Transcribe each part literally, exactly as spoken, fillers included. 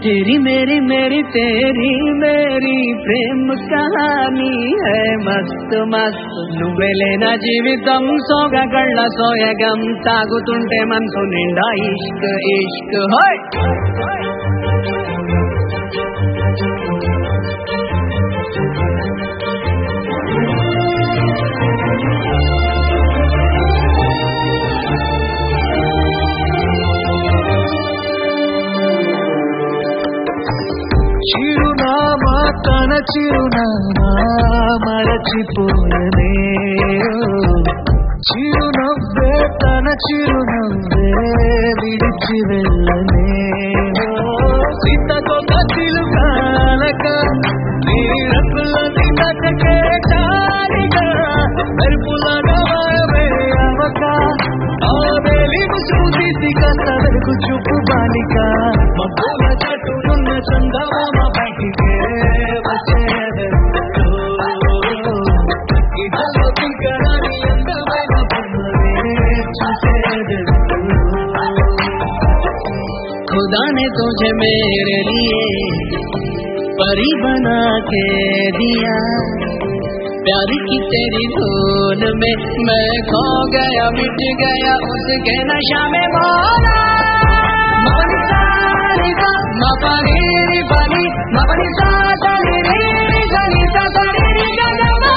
तेरी मेरी मेरी तेरी मेरी प्रेम कहानी है मस्त मस्त నువ్వెలేనా జీవితం సోగగళ్ళ సోయగం తాగుతుంటే మనసు నిండా ఇష్క్ ఇష్క్ హోయ్ చిరునామా తన చిరునామా మరచిపోయనే చిరునవ్వే తన చిరునవ్వే విడిచి వెళ్ళనే సీతకొక చిలుకాలక నీ రంగులని దక్కకే చాలిగా మెరుపులగా మాయమే అవక ఆ వేలి చూసి కాస్త వెలుగు చూపు బాలిక మబ్బుల చటునున్న చందమామ బయటికే వచ్చేదే ఇదలో దిగరాని అందమైన బొమ్మలే చూసేదే खुदा ने तुझे मेरे लिए परी बना के दिया प्यार की तेरी धुन में मैं खो गया मिट गया उसके नशा में बोला मपनी सारी सा मपनी री बनी मपनी सा सारी री री सनी सा सारी री गजमा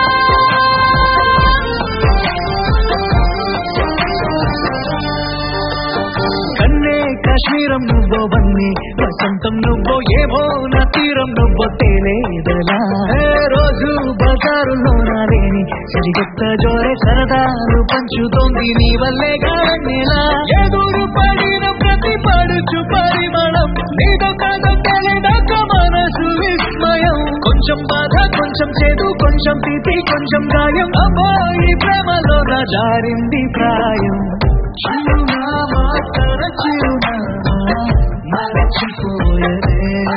కాశ్మీరం నువ్వో బన్నీ వసంతం నువ్వో ఏవో నా తీరం నువ్వో తేలేదలా రోజు బజారులో నాలేని సరిగొత్త జోరే సరదాలు పంచుతోంది నీ వల్లే గానీలా ఎదురు పడిన ప్రతి పడుచు పరిమళం నీదో కాదో తెలియదాక మనసు విస్మయం కొంచెం బాధ కొంచెం చేదు కొంచెం తీపి కొంచెం గాయం అబ్బాయి ప్రేమలో నా జారింది ప్రాయం చిరునామా తన చిరునామా మరచిపోయనే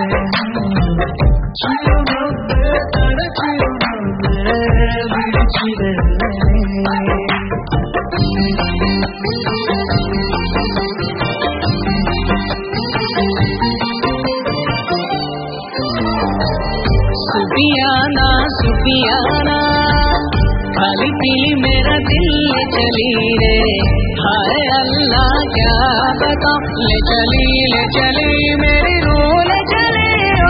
చిరునవ్వే తన చిరునవ్వే విడిచి వెళ్ళనే सुफियाना सुफियाना खाली पीली मेरा दिल ले चली रे हाय अल्लाह क्या बता ले चली ले चली मेरी रूह ले चली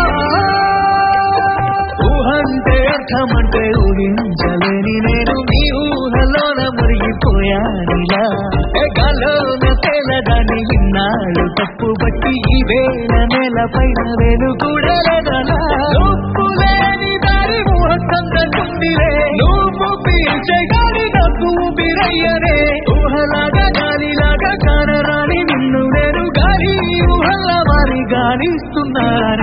ఊహంటే అర్థమంటే ఊహించలేని నేను నీ ఊహలోన మురిగిపోయానిలా గాల్లోన తేలదాన్ని విన్నాడు తప్పు బట్టి ఈ వేళ నేల పైన వేలు కూడా లేదలా లేని దారి ఊహంతుందిరే నువ్వు పీల్చే గాలి నాకు ఊపిరయ్యనే ఊహలాగా గాలిలాగా కానరాని నిన్ను నేను గాలి ఊహల్లా మారి గాలిస్తున్నాను